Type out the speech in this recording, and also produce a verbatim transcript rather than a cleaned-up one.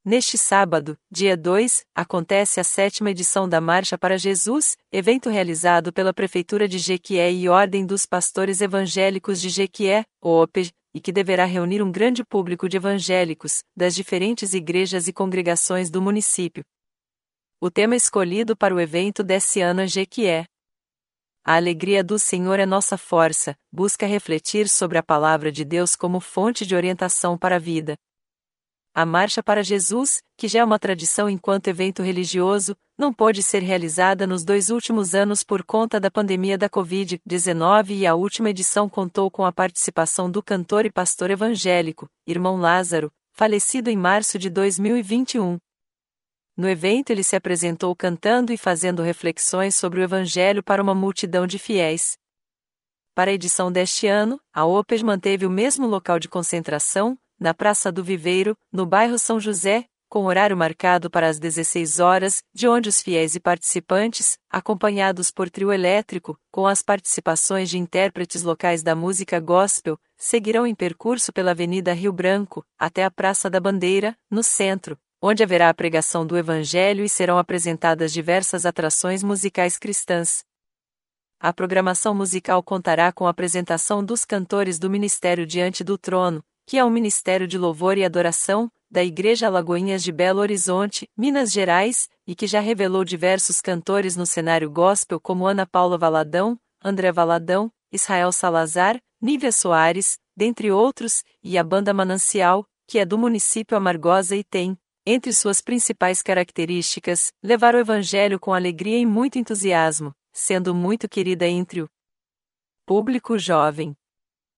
Neste sábado, dia dois, acontece a sétima edição da Marcha para Jesus, evento realizado pela Prefeitura de Jequié e Ordem dos Pastores Evangélicos de Jequié, O P E J, e que deverá reunir um grande público de evangélicos, das diferentes igrejas e congregações do município. O tema escolhido para o evento desse ano é Jequié. A alegria do Senhor é nossa força, busca refletir sobre a palavra de Deus como fonte de orientação para a vida. A Marcha para Jesus, que já é uma tradição enquanto evento religioso, não pôde ser realizada nos dois últimos anos por conta da pandemia da covid dezenove e a última edição contou com a participação do cantor e pastor evangélico, Irmão Lázaro, falecido em março de dois mil e vinte e um. No evento ele se apresentou cantando e fazendo reflexões sobre o Evangelho para uma multidão de fiéis. Para a edição deste ano, a O P E J manteve o mesmo local de concentração, na Praça do Viveiro, no bairro São José, com horário marcado para as dezesseis horas, de onde os fiéis e participantes, acompanhados por trio elétrico, com as participações de intérpretes locais da música gospel, seguirão em percurso pela Avenida Rio Branco, até a Praça da Bandeira, no centro, onde haverá a pregação do Evangelho e serão apresentadas diversas atrações musicais cristãs. A programação musical contará com a apresentação dos cantores do Ministério Diante do Trono, que é um ministério de louvor e adoração, da Igreja Alagoinhas de Belo Horizonte, Minas Gerais, e que já revelou diversos cantores no cenário gospel como Ana Paula Valadão, André Valadão, Israel Salazar, Nívia Soares, dentre outros, e a Banda Manancial, que é do município Amargosa e tem, entre suas principais características, levar o Evangelho com alegria e muito entusiasmo, sendo muito querida entre o público jovem.